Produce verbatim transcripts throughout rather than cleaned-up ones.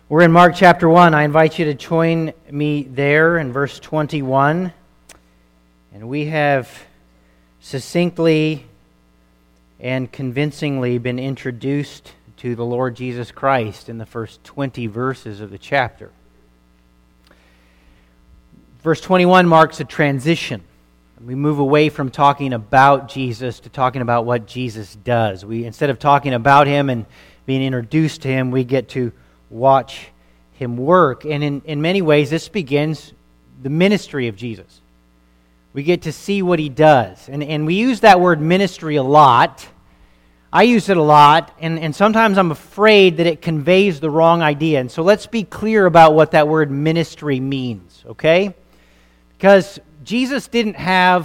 We're in Mark chapter one. I invite you to join me there in verse twenty-one. And we have succinctly and convincingly been introduced to the Lord Jesus Christ in the first twenty verses of the chapter. Verse twenty-one marks a transition. We move away from talking about Jesus to talking about what Jesus does. We, instead of talking about Him and being introduced to Him, we get to watch Him work. And in, in many ways, this begins the ministry of Jesus. We get to see what He does. And, and we use that word ministry a lot. I use it a lot, and, and sometimes I'm afraid that it conveys the wrong idea. And so let's be clear about what that word ministry means, okay? Because Jesus didn't have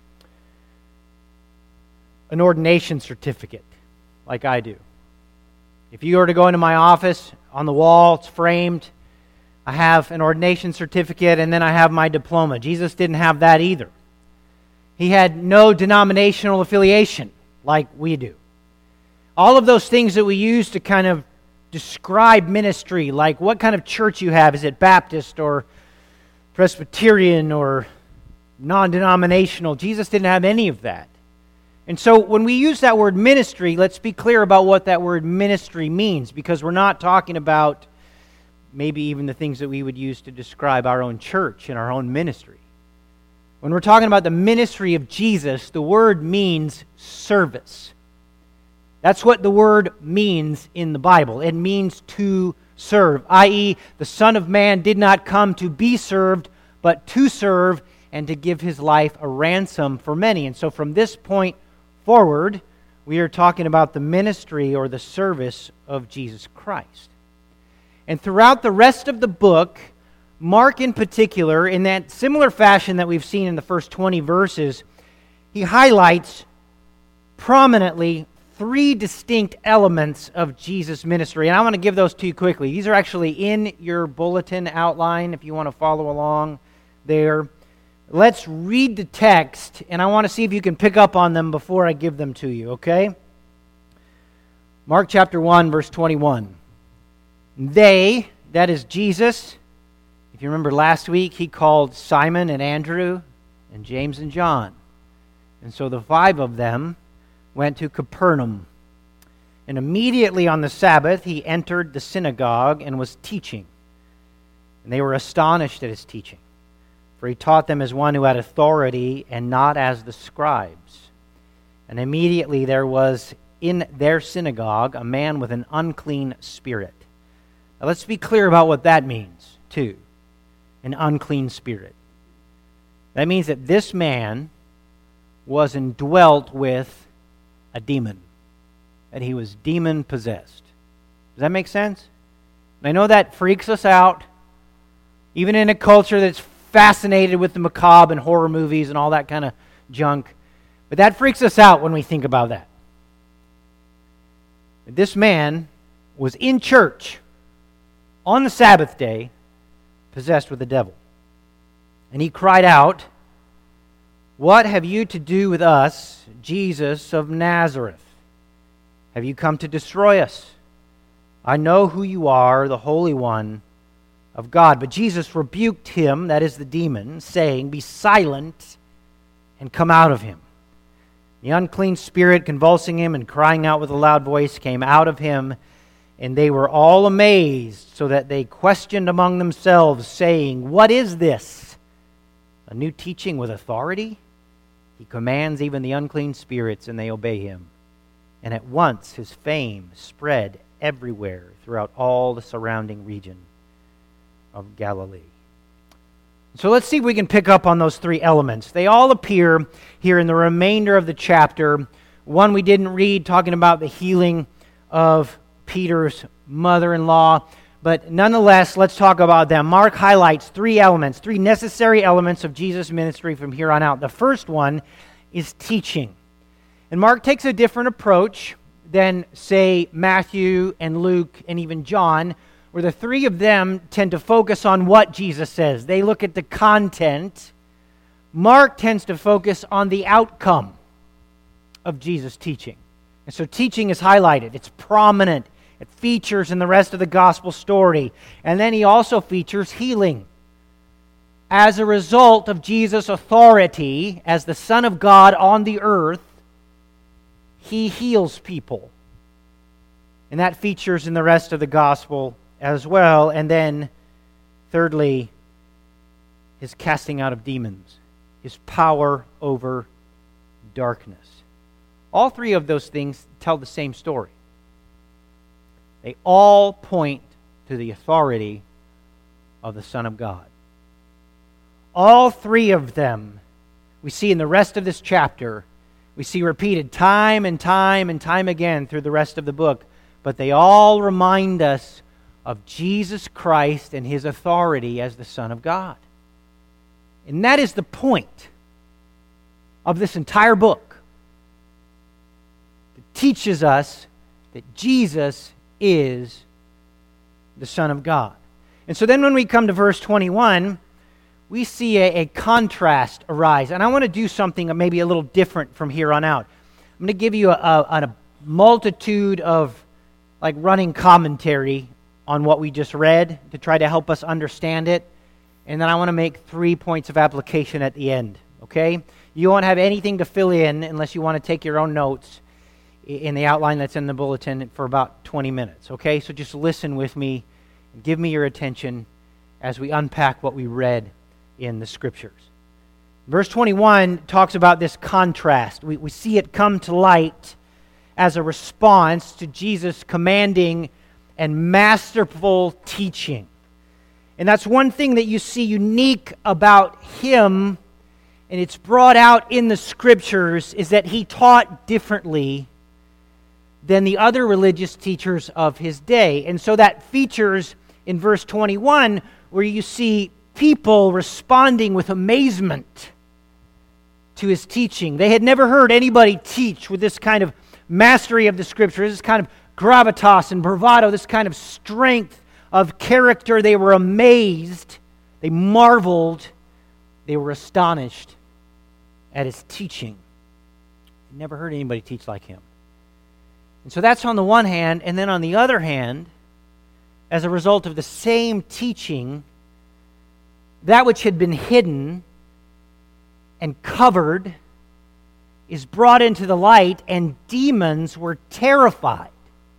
an ordination certificate like I do. If you were to go into my office, on the wall, it's framed, I have an ordination certificate, and then I have my diploma. Jesus didn't have that either. He had no denominational affiliation like we do. All of those things that we use to kind of describe ministry, like what kind of church you have, is it Baptist or Presbyterian or non-denominational? Jesus didn't have any of that. And so when we use that word ministry, let's be clear about what that word ministry means, because we're not talking about maybe even the things that we would use to describe our own church and our own ministry. When we're talking about the ministry of Jesus, the word means service. That's what the word means in the Bible. It means to serve, that is, the Son of Man did not come to be served, but to serve and to give His life a ransom for many. And so from this point forward, we are talking about the ministry or the service of Jesus Christ. And throughout the rest of the book, Mark in particular, in that similar fashion that we've seen in the first twenty verses, he highlights prominently three distinct elements of Jesus' ministry. And I want to give those to you quickly. These are actually in your bulletin outline if you want to follow along there. Let's read the text, and I want to see if you can pick up on them before I give them to you, okay? Mark chapter one, verse twenty-one. They, that is Jesus, if you remember last week, He called Simon and Andrew and James and John. And so the five of them went to Capernaum. And immediately on the Sabbath, He entered the synagogue and was teaching. And they were astonished at His teaching, for He taught them as one who had authority and not as the scribes. And immediately there was in their synagogue a man with an unclean spirit. Now let's be clear about what that means, too. An unclean spirit. That means that this man was indwelt with a demon. That he was demon-possessed. Does that make sense? I know that freaks us out, even in a culture that's fascinated with the macabre and horror movies and all that kind of junk. But that freaks us out when we think about that. This man was in church on the Sabbath day, possessed with the devil. And he cried out, "What have you to do with us, Jesus of Nazareth? Have you come to destroy us? I know who you are, the Holy One of God." But Jesus rebuked him, that is the demon, saying, "Be silent and come out of him." The unclean spirit, convulsing him and crying out with a loud voice, came out of him, and they were all amazed, so that they questioned among themselves, saying, "What is this? A new teaching with authority? He commands even the unclean spirits, and they obey Him." And at once His fame spread everywhere throughout all the surrounding region of Galilee. So let's see if we can pick up on those three elements. They all appear here in the remainder of the chapter. One we didn't read, talking about the healing of Peter's mother-in-law. But nonetheless, let's talk about them. Mark highlights three elements, three necessary elements of Jesus' ministry from here on out. The first one is teaching. And Mark takes a different approach than, say, Matthew and Luke and even John, where the three of them tend to focus on what Jesus says. They look at the content. Mark tends to focus on the outcome of Jesus' teaching. And so teaching is highlighted. It's prominent It features in the rest of the gospel story. And then he also features healing. As a result of Jesus' authority as the Son of God on the earth, he heals people. And that features in the rest of the gospel as well. And then, thirdly, his casting out of demons, his power over darkness. All three of those things tell the same story. They all point to the authority of the Son of God. All three of them we see in the rest of this chapter. We see repeated time and time and time again through the rest of the book. But they all remind us of Jesus Christ and His authority as the Son of God. And that is the point of this entire book. It teaches us that Jesus is the Son of God. And so then when we come to verse twenty-one, we see a, a contrast arise. And I want to do something maybe a little different from here on out. I'm going to give you a, a, a multitude of like running commentary on what we just read to try to help us understand it. And then I want to make three points of application at the end, okay? You won't have anything to fill in unless you want to take your own notes in the outline that's in the bulletin for about twenty minutes, okay? So just listen with me and give me your attention as we unpack what we read in the Scriptures. Verse twenty-one talks about this contrast. We, we see it come to light as a response to Jesus' commanding and masterful teaching. And that's one thing that you see unique about Him, and it's brought out in the Scriptures, is that He taught differently than the other religious teachers of His day. And so that features in verse twenty-one, where you see people responding with amazement to His teaching. They had never heard anybody teach with this kind of mastery of the Scriptures, this kind of gravitas and bravado, this kind of strength of character. They were amazed, they marveled, they were astonished at His teaching. They never heard anybody teach like Him. And so that's on the one hand, and then on the other hand, as a result of the same teaching, that which had been hidden and covered is brought into the light, and demons were terrified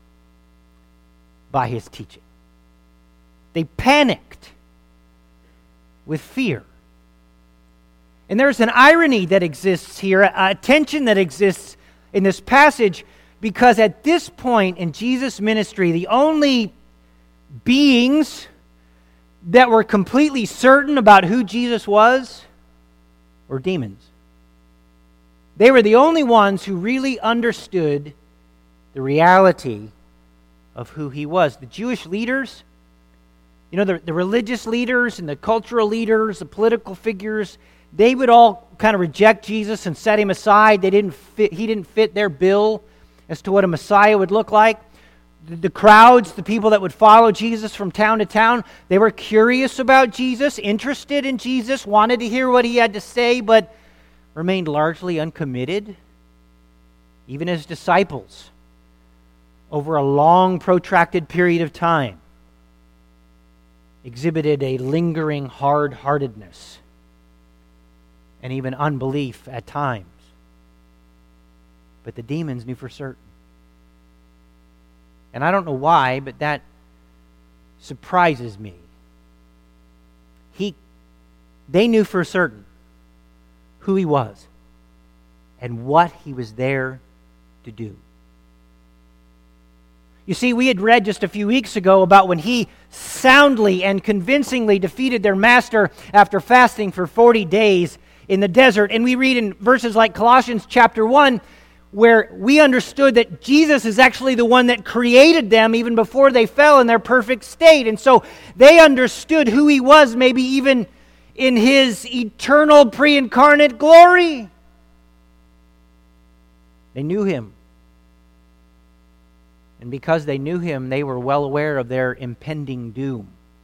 by His teaching. They panicked with fear. And there's an irony that exists here, a tension that exists in this passage, because at this point in Jesus' ministry, the only beings that were completely certain about who Jesus was were demons. They were the only ones who really understood the reality of who He was. The Jewish leaders, you know, the, the religious leaders and the cultural leaders, the political figures, they would all kind of reject Jesus and set Him aside. They didn't fit, He didn't fit their bill as to what a Messiah would look like. The, the crowds, the people that would follow Jesus from town to town, they were curious about Jesus, interested in Jesus, wanted to hear what He had to say, but remained largely uncommitted. Even His disciples, over a long, protracted period of time, exhibited a lingering hard-heartedness and even unbelief at times. But the demons knew for certain. And I don't know why, but that surprises me. He, they knew for certain who He was and what He was there to do. You see, we had read just a few weeks ago about when He soundly and convincingly defeated their master after fasting for forty days in the desert. And we read in verses like Colossians chapter one, where we understood that Jesus is actually the one that created them even before they fell in their perfect state. And so they understood who He was, maybe even in His eternal pre-incarnate glory. They knew Him. And because they knew Him, they were well aware of their impending doom.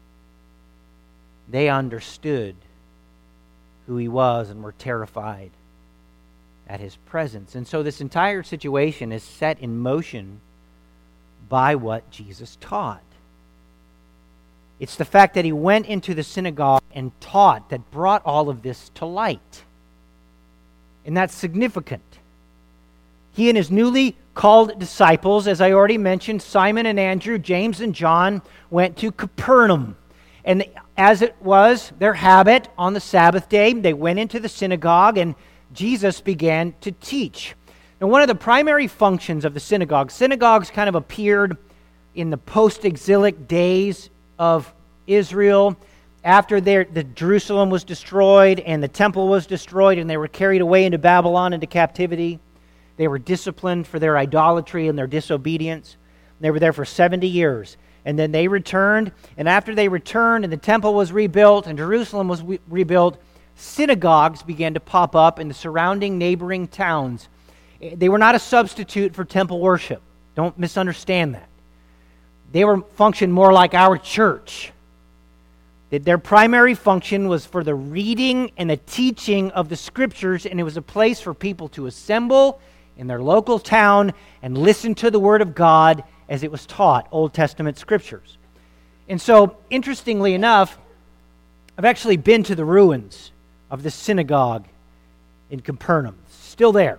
They understood who He was and were terrified at His presence. And so this entire situation is set in motion by what Jesus taught. It's the fact that he went into the synagogue and taught that brought all of this to light. And that's significant. He and his newly called disciples, as I already mentioned, Simon and Andrew, James and John, went to Capernaum. And as it was their habit on the Sabbath day, they went into the synagogue and Jesus began to teach. Now, one of the primary functions of the synagogue, synagogues kind of appeared in the post-exilic days of Israel after their, the Jerusalem was destroyed and the temple was destroyed and they were carried away into Babylon into captivity. They were disciplined for their idolatry and their disobedience. They were there for seventy years. And then they returned, and after they returned and the temple was rebuilt and Jerusalem was re- rebuilt, synagogues began to pop up in the surrounding neighboring towns. They were not a substitute for temple worship. Don't misunderstand that. They were functioned more like our church. That their primary function was for the reading and the teaching of the Scriptures, and it was a place for people to assemble in their local town and listen to the Word of God as it was taught, Old Testament Scriptures. And so, interestingly enough, I've actually been to the ruins of the synagogue in Capernaum. It's still there.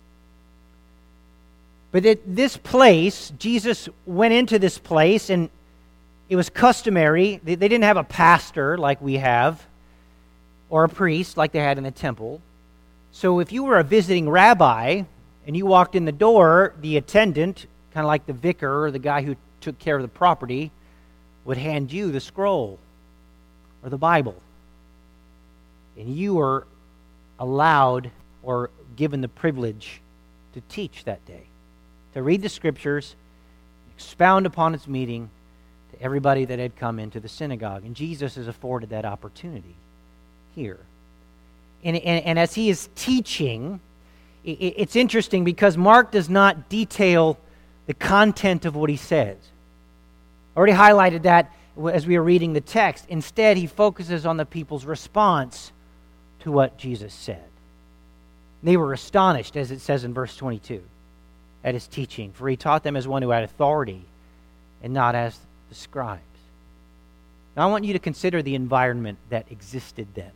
But at this place, Jesus went into this place, and it was customary. They didn't have a pastor like we have, or a priest like they had in the temple. So if you were a visiting rabbi and you walked in the door, the attendant, kind of like the vicar or the guy who took care of the property, would hand you the scroll or the Bible. And you were allowed or given the privilege to teach that day, to read the Scriptures, expound upon its meaning to everybody that had come into the synagogue. And Jesus has afforded that opportunity here. And, and, and as he is teaching, it, it's interesting because Mark does not detail the content of what he says. I already highlighted that as we were reading the text. Instead, he focuses on the people's response to what Jesus said. They were astonished, as it says in verse twenty-two, at his teaching, for he taught them as one who had authority and not as the scribes. Now I want you to consider the environment that existed then.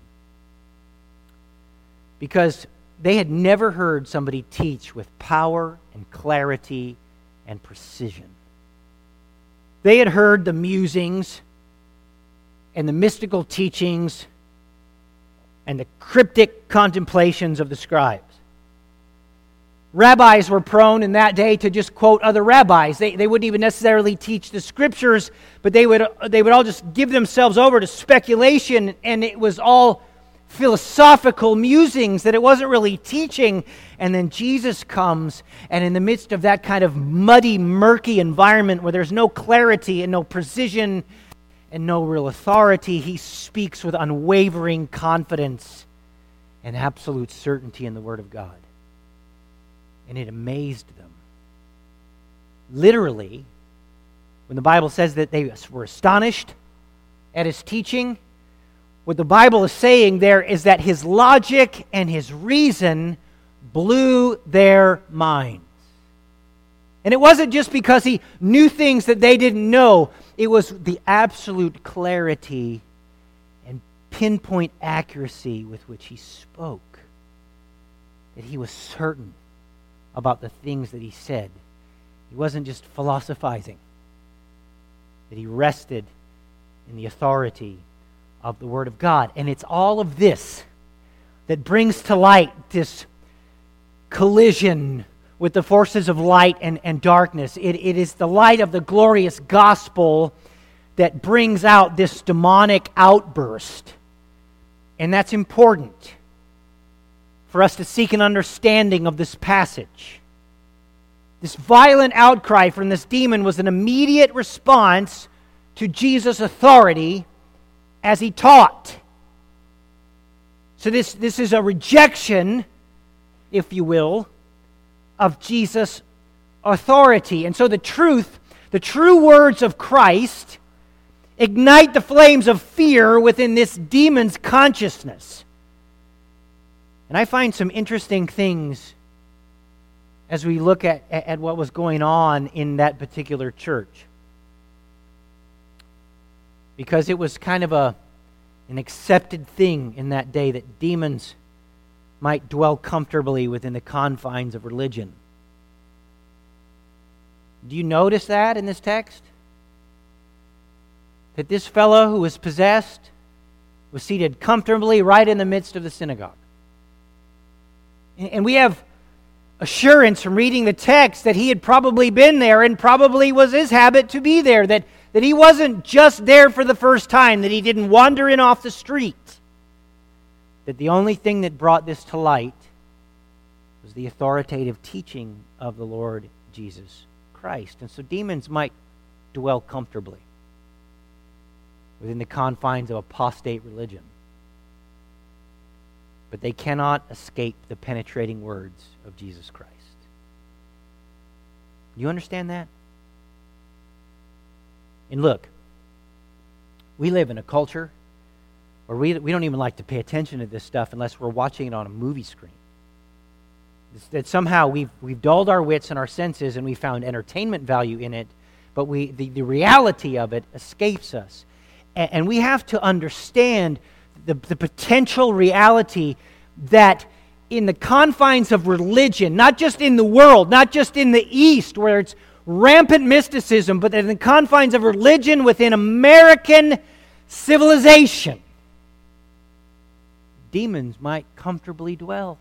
Because they had never heard somebody teach with power and clarity and precision. They had heard the musings and the mystical teachings and the cryptic contemplations of the scribes. Rabbis were prone in that day to just quote other rabbis. They, they wouldn't even necessarily teach the Scriptures, but they would, they would all just give themselves over to speculation, and it was all philosophical musings that it wasn't really teaching. And then Jesus comes, and in the midst of that kind of muddy, murky environment where there's no clarity and no precision and no real authority, he speaks with unwavering confidence and absolute certainty in the Word of God. And it amazed them. Literally, when the Bible says that they were astonished at his teaching, what the Bible is saying there is that his logic and his reason blew their minds. And it wasn't just because he knew things that they didn't know. It was the absolute clarity and pinpoint accuracy with which he spoke. That he was certain about the things that he said. He wasn't just philosophizing. That he rested in the authority of the Word of God. And it's all of this that brings to light this collision with the forces of light and, and darkness. It, it is the light of the glorious gospel that brings out this demonic outburst. And that's important for us to seek an understanding of this passage. This violent outcry from this demon was an immediate response to Jesus' authority as he taught. So this, this is a rejection, if you will, of Jesus' authority. And so the truth, the true words of Christ, ignite the flames of fear within this demon's consciousness. And I find some interesting things as we look at, at what was going on in that particular church. Because it was kind of a an accepted thing in that day that demons might dwell comfortably within the confines of religion. Do you notice that in this text? That this fellow who was possessed was seated comfortably right in the midst of the synagogue. And we have assurance from reading the text that he had probably been there and probably was his habit to be there, that, that he wasn't just there for the first time, that he didn't wander in off the street. That the only thing that brought this to light was the authoritative teaching of the Lord Jesus Christ. And so demons might dwell comfortably within the confines of apostate religion, but they cannot escape the penetrating words of Jesus Christ. Do you understand that? And look, we live in a culture where we, we don't even like to pay attention to this stuff unless we're watching it on a movie screen. It's that somehow we've, we've dulled our wits and our senses and we found entertainment value in it, but we the, the reality of it escapes us. And, and we have to understand the, the potential reality that in the confines of religion, not just in the world, not just in the East where it's rampant mysticism, but in the confines of religion within American civilization, demons might comfortably dwell.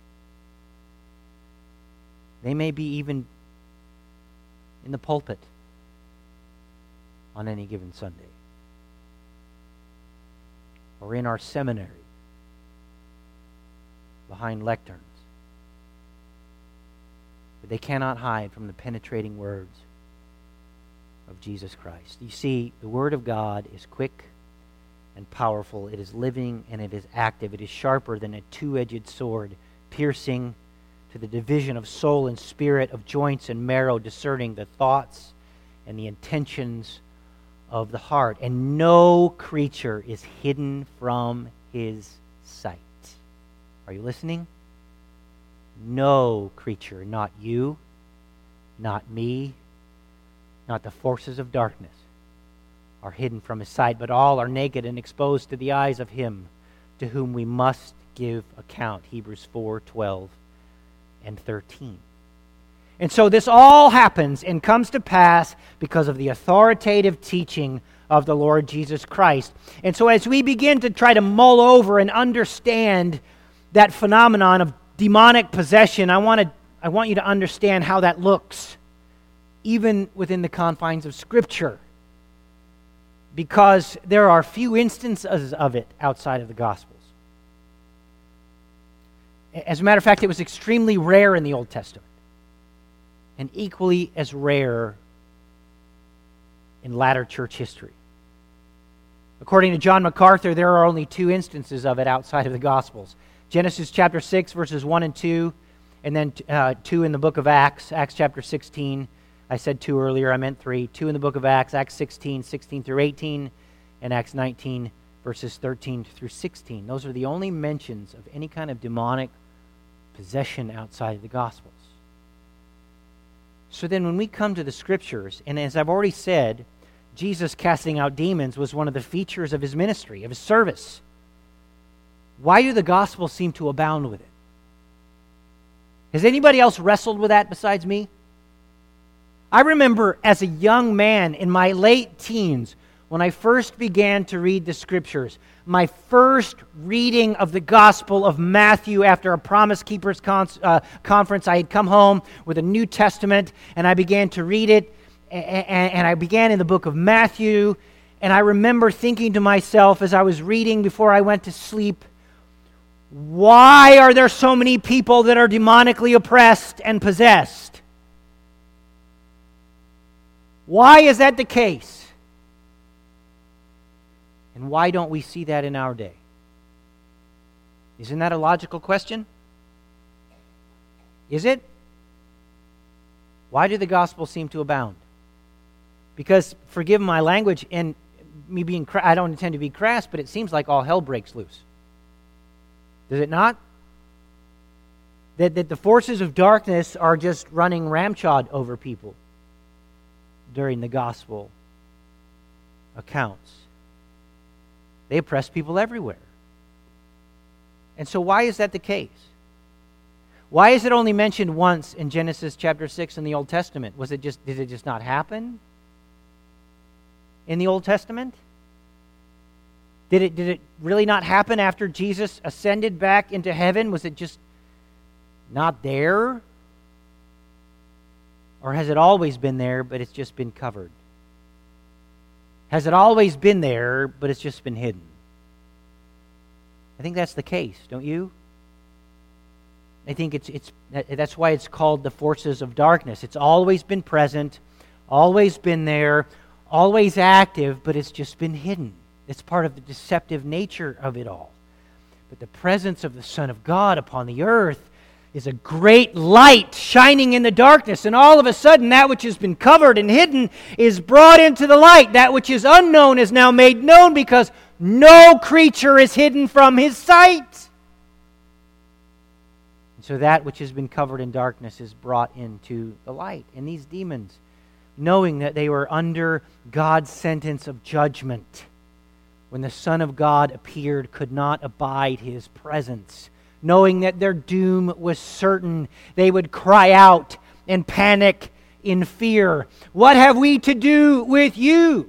They may be even in the pulpit on any given Sunday, or in our seminary behind lecterns. But they cannot hide from the penetrating words of Jesus Christ. You see, the Word of God is quick and powerful. It is living and it is active. It is sharper than a two-edged sword, piercing to the division of soul and spirit, of joints and marrow, discerning the thoughts and the intentions of the heart. And no creature is hidden from His sight. Are you listening? No creature, not you, not me, not the forces of darkness, are hidden from His sight, but all are naked and exposed to the eyes of Him to whom we must give account. Hebrews four, twelve and thirteen. And so this all happens and comes to pass because of the authoritative teaching of the Lord Jesus Christ. And so as we begin to try to mull over and understand that phenomenon of demonic possession, I want to I want you to understand how that looks, even within the confines of Scripture. Because there are few instances of it outside of the Gospels. As a matter of fact, it was extremely rare in the Old Testament, and equally as rare in latter church history. According to John MacArthur, there are only two instances of it outside of the Gospels. Genesis chapter six, verses one and two, and then uh, two in the book of Acts, Acts chapter sixteen. I said two earlier, I meant three. Two in the book of Acts, Acts sixteen, sixteen through eighteen, and Acts nineteen, verses thirteen through sixteen. Those are the only mentions of any kind of demonic possession outside of the Gospels. So then when we come to the Scriptures, and as I've already said, Jesus casting out demons was one of the features of His ministry, of His service. Why do the Gospels seem to abound with it? Has anybody else wrestled with that besides me? I remember as a young man in my late teens, when I first began to read the Scriptures, my first reading of the Gospel of Matthew after a Promise Keepers con- uh, conference, I had come home with a New Testament, and I began to read it, and, and I began in the book of Matthew, and I remember thinking to myself as I was reading before I went to sleep, why are there so many people that are demonically oppressed and possessed? Why is that the case? And why don't we see that in our day? Isn't that a logical question? Is it? Why do the Gospels seem to abound? Because, forgive my language, and me being, I don't intend to be crass, but it seems like all hell breaks loose. Does it not? That, that the forces of darkness are just running ramshod over people during the gospel accounts. They oppress people everywhere. And so why is that the case? Why is it only mentioned once in Genesis chapter six in the Old Testament? Was it just did it just not happen in the Old Testament? Did it did it really not happen after Jesus ascended back into heaven? Was it just not there? Or has it always been there, but it's just been covered? Has it always been there, but it's just been hidden? I think that's the case, don't you? I think it's it's that's why it's called the forces of darkness. It's always been present, always been there, always active, but it's just been hidden. It's part of the deceptive nature of it all. But the presence of the Son of God upon the earth is a great light shining in the darkness, and all of a sudden that which has been covered and hidden is brought into the light. That which is unknown is now made known, because no creature is hidden from His sight. And so that which has been covered in darkness is brought into the light. And these demons, knowing that they were under God's sentence of judgment, when the Son of God appeared, could not abide His presence. Knowing that their doom was certain, they would cry out and panic in fear. What have we to do with you?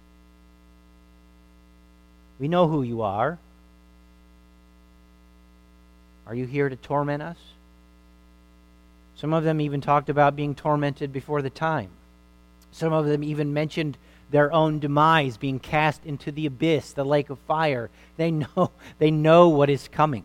We know who you are. Are you here to torment us? Some of them even talked about being tormented before the time. Some of them even mentioned their own demise, being cast into the abyss, the lake of fire. They know, they know what is coming.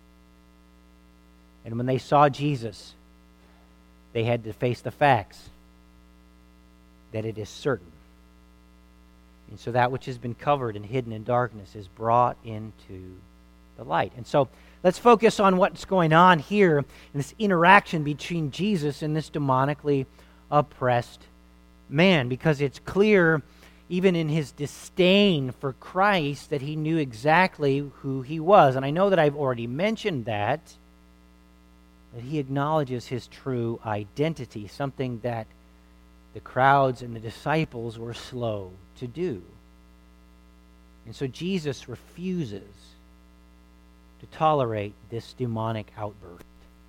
And when they saw Jesus, they had to face the facts that it is certain. And so that which has been covered and hidden in darkness is brought into the light. And so let's focus on what's going on here in this interaction between Jesus and this demonically oppressed man, because it's clear even in his disdain for Christ that he knew exactly who he was. And I know that I've already mentioned that, but he acknowledges his true identity, something that the crowds and the disciples were slow to do. And so Jesus refuses to tolerate this demonic outburst.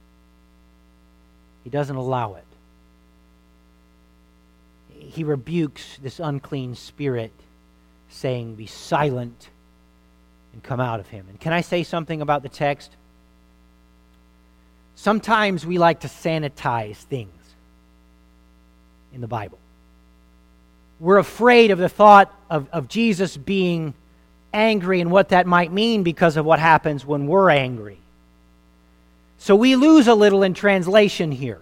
He doesn't allow it. He rebukes this unclean spirit, saying, "Be silent and come out of him." And can I say something about the text? Sometimes we like to sanitize things in the Bible. We're afraid of the thought of, of Jesus being angry and what that might mean because of what happens when we're angry. So we lose a little in translation here,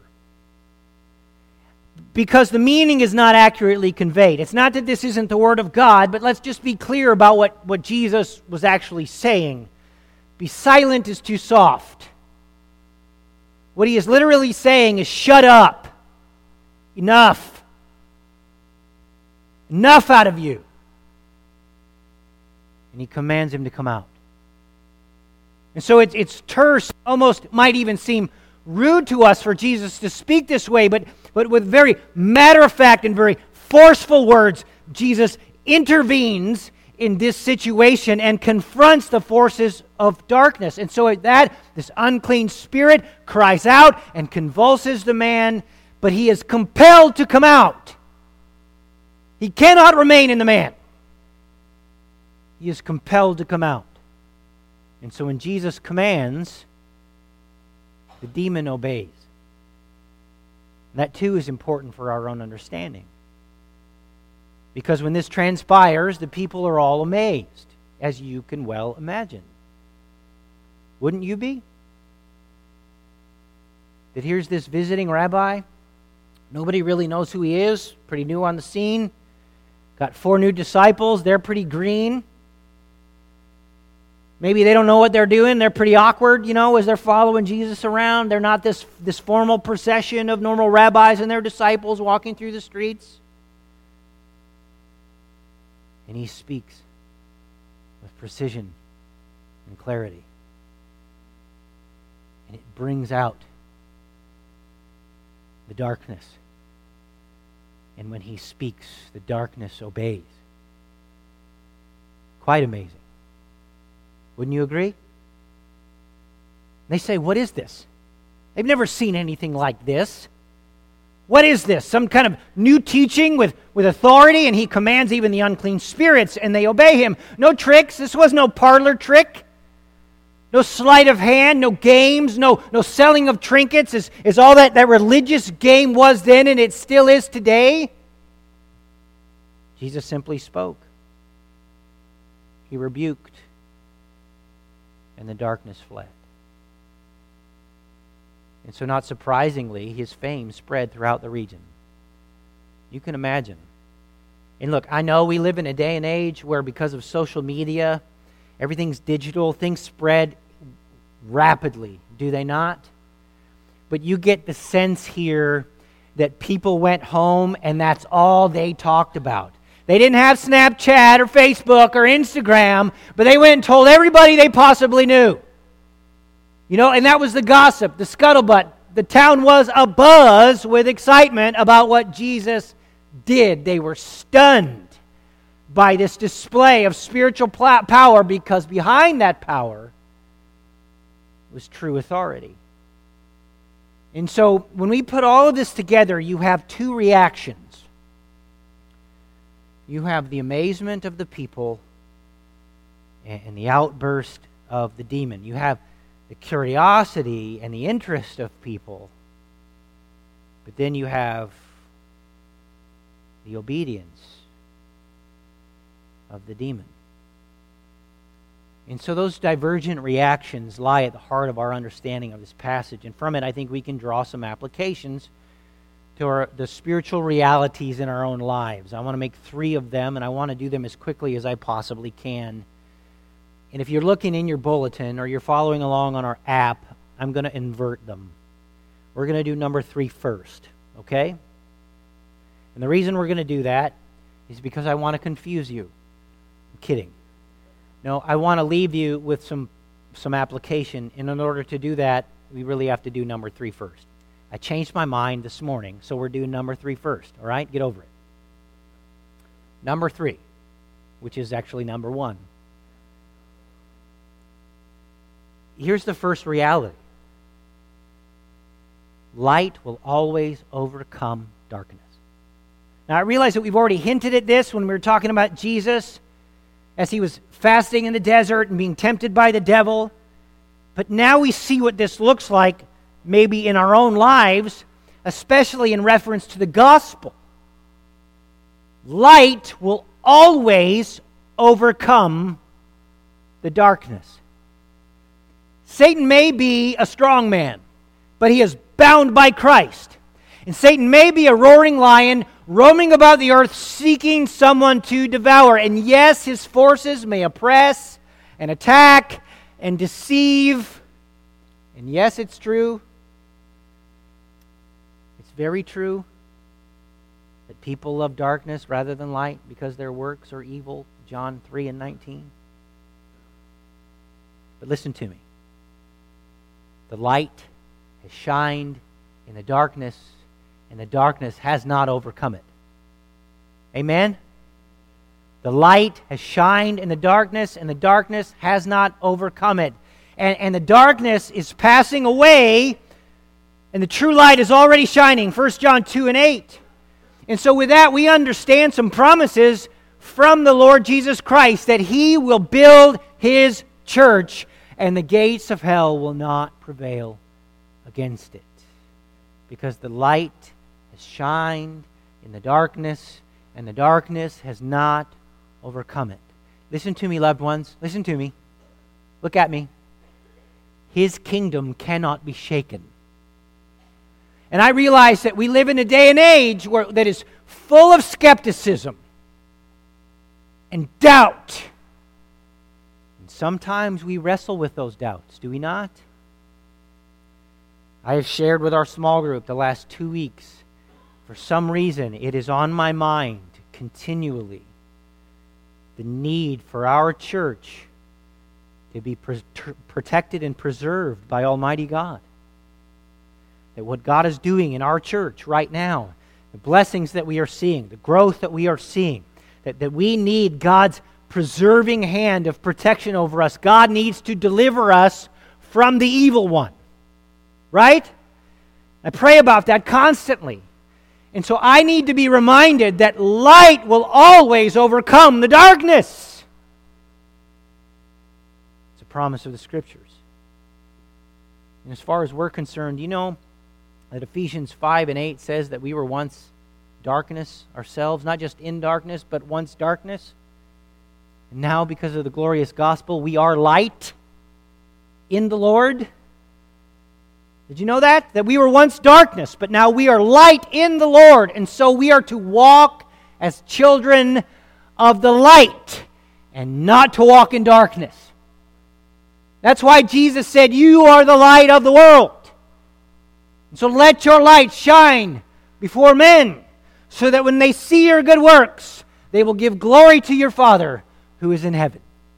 because the meaning is not accurately conveyed. It's not that this isn't the Word of God, but let's just be clear about what, what Jesus was actually saying. Be silent is too soft. What he is literally saying is, shut up. Enough. Enough out of you. And he commands him to come out. And so it's, it's terse, almost might even seem rude to us for Jesus to speak this way, but, but with very matter-of-fact and very forceful words, Jesus intervenes in this situation and confronts the forces of darkness. And so at that, this unclean spirit cries out and convulses the man, but he is compelled to come out. He cannot remain in the man. He is compelled to come out. And so when Jesus commands, the demon obeys. That too is important for our own understanding. Because when this transpires, the people are all amazed, as you can well imagine. Wouldn't you be? That here's this visiting rabbi. Nobody really knows who he is. Pretty new on the scene. Got four new disciples. They're pretty green. Maybe they don't know what they're doing. They're pretty awkward, you know, as they're following Jesus around. They're not this, this formal procession of normal rabbis and their disciples walking through the streets. And he speaks with precision and clarity. And it brings out the darkness. And when he speaks, the darkness obeys. Quite amazing. Wouldn't you agree? They say, what is this? They've never seen anything like this. What is this? Some kind of new teaching with, with authority, and he commands even the unclean spirits, and they obey him. No tricks. This was no parlor trick. No sleight of hand, no games, no, no selling of trinkets, is, is all that, that religious game was then, and it still is today. Jesus simply spoke. He rebuked, and the darkness fled. And so, not surprisingly, his fame spread throughout the region. You can imagine. And look, I know we live in a day and age where because of social media, everything's digital, things spread rapidly, do they not? But you get the sense here that people went home and that's all they talked about. They didn't have Snapchat or Facebook or Instagram, but they went and told everybody they possibly knew. You know, and that was the gossip, the scuttlebutt. The town was abuzz with excitement about what Jesus did. They were stunned by this display of spiritual power, because behind that power was true authority. And so when we put all of this together, you have two reactions. You have the amazement of the people and the outburst of the demon. You have the curiosity and the interest of people. But then you have the obedience of the demon. And so those divergent reactions lie at the heart of our understanding of this passage. And from it, I think we can draw some applications to our, the spiritual realities in our own lives. I want to make three of them, and I want to do them as quickly as I possibly can. And if you're looking in your bulletin or you're following along on our app, I'm going to invert them. We're going to do number three first, okay? And the reason we're going to do that is because I want to confuse you. I'm kidding. No, I want to leave you with some, some application, and in order to do that, we really have to do number three first. I changed my mind this morning, so we're doing number three first, all right? Get over it. Number three, which is actually number one. Here's the first reality. Light will always overcome darkness. Now, I realize that we've already hinted at this when we were talking about Jesus as he was fasting in the desert and being tempted by the devil. But now we see what this looks like maybe in our own lives, especially in reference to the gospel. Light will always overcome the darkness. Satan may be a strong man, but he is bound by Christ. And Satan may be a roaring lion roaming about the earth seeking someone to devour. And yes, his forces may oppress and attack and deceive. And yes, it's true. It's very true that people love darkness rather than light because their works are evil. John three and nineteen. But listen to me. The light has shined in the darkness, and the darkness has not overcome it. Amen? The light has shined in the darkness, and the darkness has not overcome it. And, and the darkness is passing away, and the true light is already shining. First John two and eight. And so with that, we understand some promises from the Lord Jesus Christ that He will build His church, and the gates of hell will not prevail against it. Because the light has shined in the darkness, and the darkness has not overcome it. Listen to me, loved ones. Listen to me. Look at me. His kingdom cannot be shaken. And I realize that we live in a day and age where that is full of skepticism and doubt. And sometimes we wrestle with those doubts, do we not? I have shared with our small group the last two weeks. For some reason, it is on my mind continually the need for our church to be pre- protected and preserved by Almighty God. that what God is doing in our church right now, the blessings that we are seeing, the growth that we are seeing, that, that we need God's preserving hand of protection over us. God needs to deliver us from the evil one. Right? I pray about that constantly. And so I need to be reminded that light will always overcome the darkness. It's a promise of the Scriptures. And as far as we're concerned, you know that Ephesians five and eight says that we were once darkness ourselves, not just in darkness, but once darkness. And now, because of the glorious gospel, we are light in the Lord. Did you know that? That we were once darkness, but now we are light in the Lord. And so we are to walk as children of the light and not to walk in darkness. That's why Jesus said, "You are the light of the world." And so let your light shine before men, so that when they see your good works, they will give glory to your Father who is in heaven.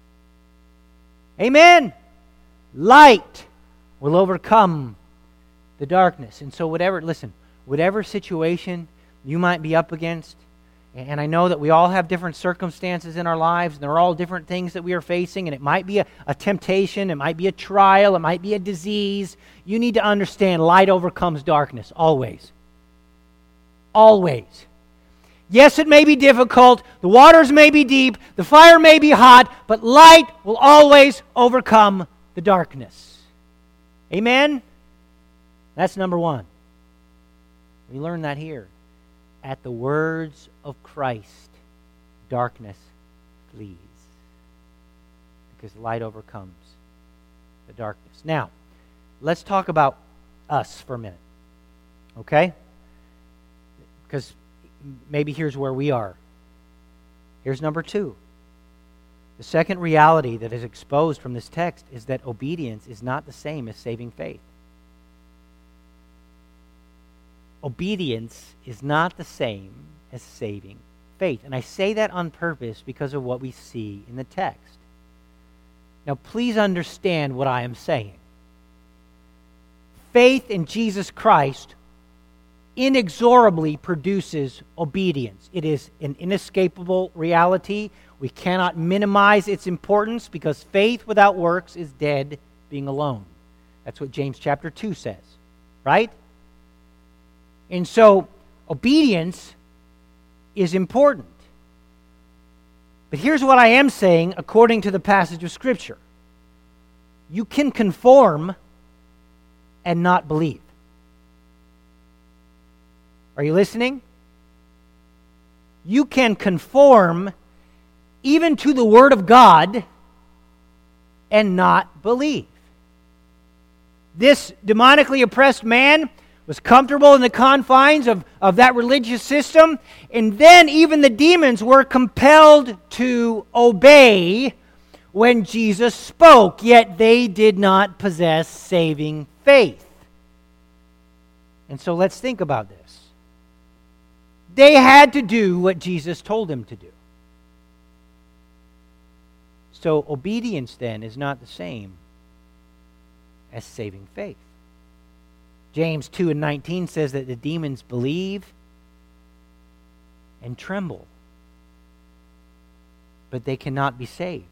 Amen. Light will overcome the darkness. And so whatever, listen, whatever situation you might be up against, and I know that we all have different circumstances in our lives, and there are all different things that we are facing, and it might be a, a temptation, it might be a trial, it might be a disease. You need to understand light overcomes darkness, always. Always. Yes, it may be difficult, the waters may be deep, the fire may be hot, but light will always overcome the darkness. Amen? That's number one. We learn that here. At the words of Christ, darkness flees, because light overcomes the darkness. Now, let's talk about us for a minute, okay? Because maybe here's where we are. Here's number two. The second reality that is exposed from this text is that obedience is not the same as saving faith. Obedience is not the same as saving faith. And I say that on purpose because of what we see in the text. Now, please understand what I am saying. Faith in Jesus Christ inexorably produces obedience. It is an inescapable reality. We cannot minimize its importance, because faith without works is dead, being alone. That's what James chapter two says, right? And so, obedience is important. But here's what I am saying according to the passage of Scripture. You can conform and not believe. Are you listening? You can conform even to the Word of God and not believe. This demonically oppressed man was comfortable in the confines of, of that religious system, and then even the demons were compelled to obey when Jesus spoke, yet they did not possess saving faith. And so let's think about this. They had to do what Jesus told them to do. So obedience then is not the same as saving faith. James two and nineteen says that the demons believe and tremble, but they cannot be saved.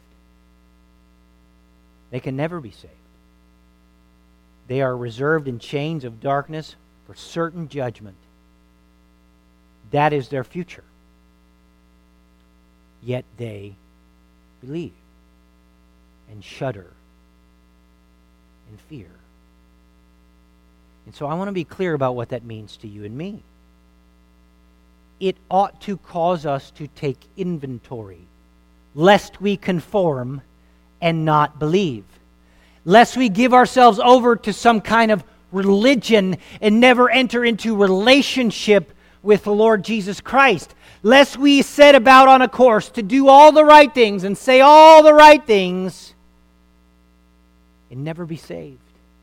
They can never be saved. They are reserved in chains of darkness for certain judgment. That is their future. Yet they believe and shudder in fear. And so I want to be clear about what that means to you and me. It ought to cause us to take inventory, lest we conform and not believe, lest we give ourselves over to some kind of religion and never enter into relationship with the Lord Jesus Christ, lest we set about on a course to do all the right things and say all the right things and never be saved.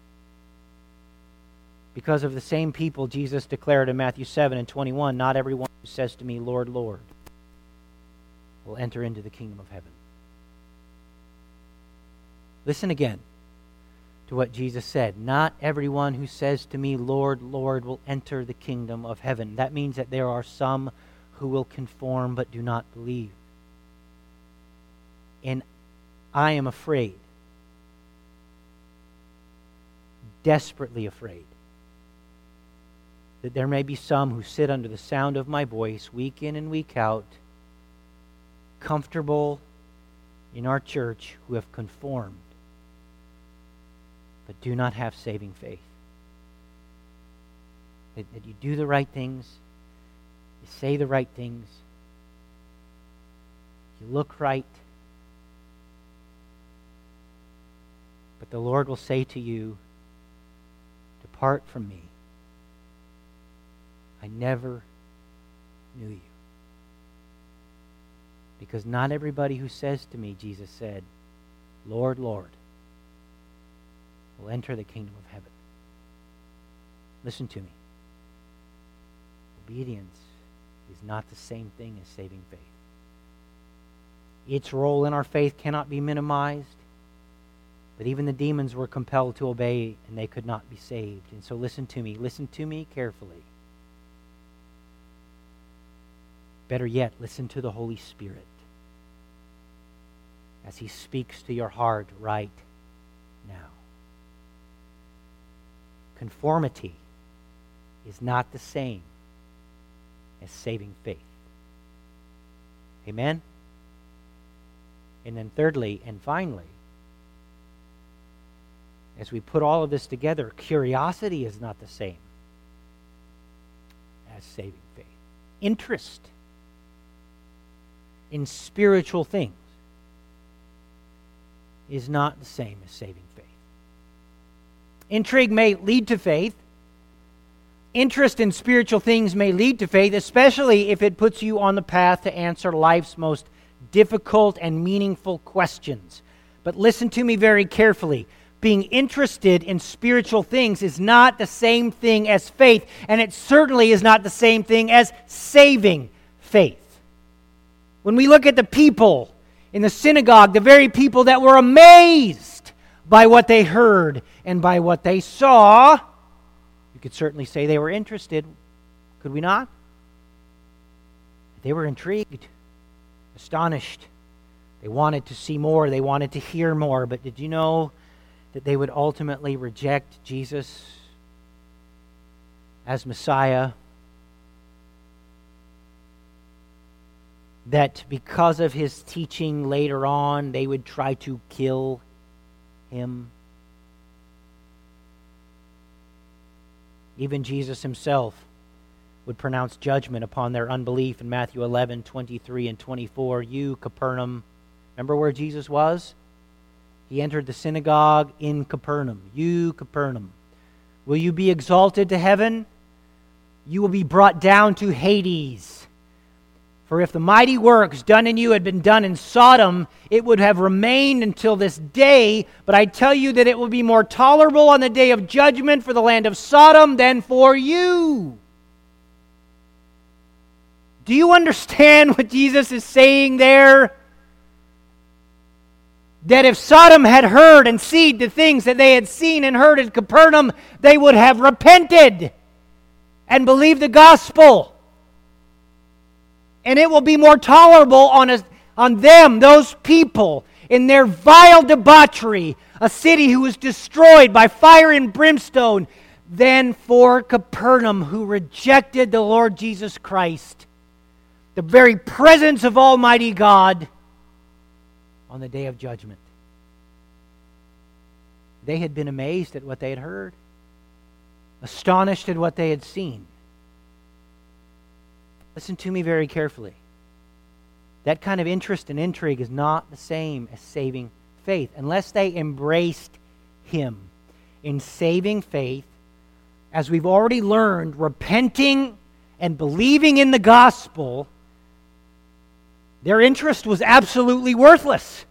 Because of the same people Jesus declared in Matthew seven and twenty-one, not everyone who says to me, Lord, Lord, will enter into the kingdom of heaven. Listen again to what Jesus said. Not everyone who says to me, Lord, Lord, will enter the kingdom of heaven. That means that there are some who will conform but do not believe. And I am afraid, desperately afraid, that there may be some who sit under the sound of my voice week in and week out, comfortable in our church, who have conformed but do not have saving faith. That, that you do the right things, you say the right things, you look right, but the Lord will say to you, depart from me. I never knew you. Because not everybody who says to me, Jesus said, Lord, Lord, will enter the kingdom of heaven. Listen to me. Obedience is not the same thing as saving faith. Its role in our faith cannot be minimized, but even the demons were compelled to obey, and they could not be saved. And so listen to me. Listen to me carefully. Better yet, listen to the Holy Spirit as He speaks to your heart right now. Conformity is not the same as saving faith. Amen? And then thirdly and finally, as we put all of this together, curiosity is not the same as saving faith. Interest in spiritual things is not the same as saving faith. Intrigue may lead to faith. Interest in spiritual things may lead to faith, especially if it puts you on the path to answer life's most difficult and meaningful questions. But listen to me very carefully. Being interested in spiritual things is not the same thing as faith, and it certainly is not the same thing as saving faith. When we look at the people in the synagogue, the very people that were amazed by what they heard and by what they saw, you could certainly say they were interested, could we not? They were intrigued, astonished. They wanted to see more, they wanted to hear more, but did you know that they would ultimately reject Jesus as Messiah? That because of His teaching later on, they would try to kill Him. Even Jesus Himself would pronounce judgment upon their unbelief in Matthew eleven, twenty-three and twenty-four. You, Capernaum, remember where Jesus was? He entered the synagogue in Capernaum. You, Capernaum, will you be exalted to heaven? You will be brought down to Hades. For if the mighty works done in you had been done in Sodom, it would have remained until this day. But I tell you that it will be more tolerable on the day of judgment for the land of Sodom than for you. Do you understand what Jesus is saying there? That if Sodom had heard and seen the things that they had seen and heard at Capernaum, they would have repented and believed the gospel. And it will be more tolerable on, a, on them, those people, in their vile debauchery, a city who was destroyed by fire and brimstone, than for Capernaum, who rejected the Lord Jesus Christ, the very presence of Almighty God, on the day of judgment. They had been amazed at what they had heard, astonished at what they had seen. Listen to me very carefully. That kind of interest and intrigue is not the same as saving faith. Unless they embraced Him in saving faith, as we've already learned, repenting and believing in the gospel, their interest was absolutely worthless.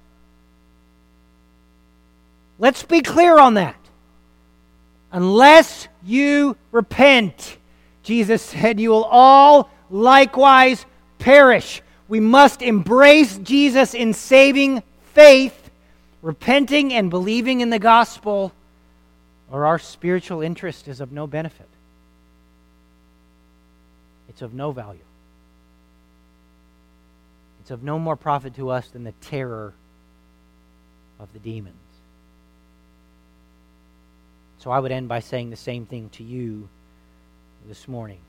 Let's be clear on that. Unless you repent, Jesus said, you will all likewise perish. We must embrace Jesus in saving faith, repenting and believing in the gospel, or our spiritual interest is of no benefit. It's of no value. It's of no more profit to us than the terror of the demons. So I would end by saying the same thing to you this morning.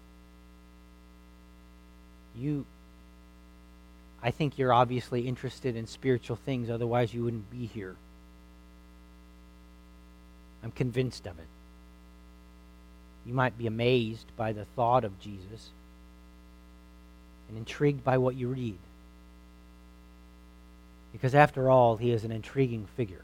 You, I think you're obviously interested in spiritual things, otherwise you wouldn't be here. I'm convinced of it. You might be amazed by the thought of Jesus and intrigued by what you read. Because after all, he is an intriguing figure.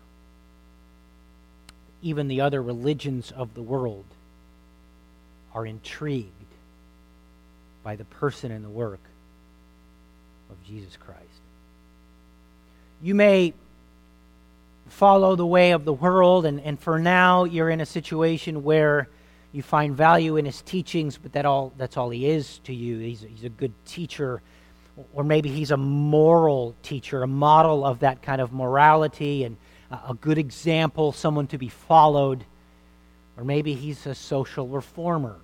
Even the other religions of the world are intrigued by the person and the work of Jesus Christ. You may follow the way of the world, and, and for now you're in a situation where you find value in his teachings, but that all that's all he is to you. He's, he's a good teacher, or maybe he's a moral teacher, a model of that kind of morality and a good example, someone to be followed, or maybe he's a social reformer.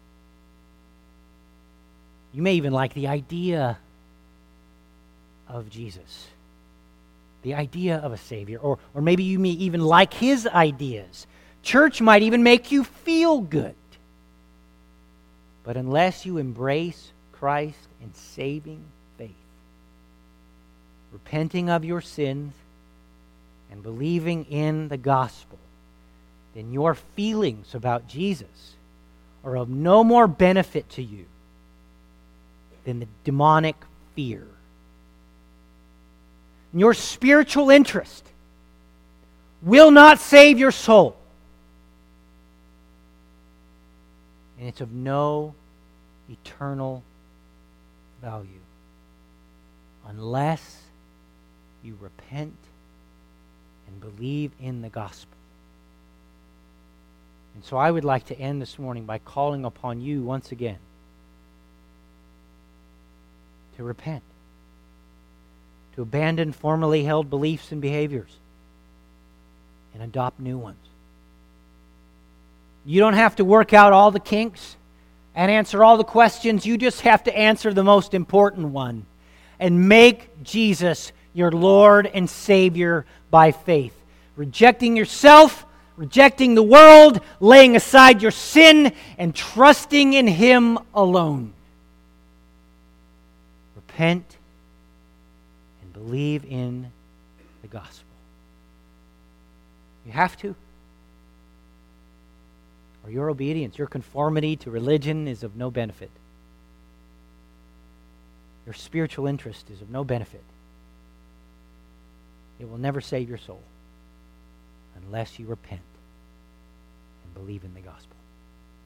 You may even like the idea of Jesus, the idea of a Savior, or, or maybe you may even like his ideas. Church might even make you feel good. But unless you embrace Christ in saving faith, repenting of your sins, and believing in the gospel, then your feelings about Jesus are of no more benefit to you than the demonic fear. And your spiritual interest will not save your soul. And it's of no eternal value unless you repent and believe in the gospel. And so I would like to end this morning by calling upon you once again to repent, to abandon formerly held beliefs and behaviors, and adopt new ones. You don't have to work out all the kinks and answer all the questions. You just have to answer the most important one and make Jesus your Lord and Savior by faith. Rejecting yourself, rejecting the world, laying aside your sin, and trusting in him alone. Repent and believe in the gospel. You have to. Or your obedience, your conformity to religion is of no benefit. Your spiritual interest is of no benefit. It will never save your soul unless you repent and believe in the gospel.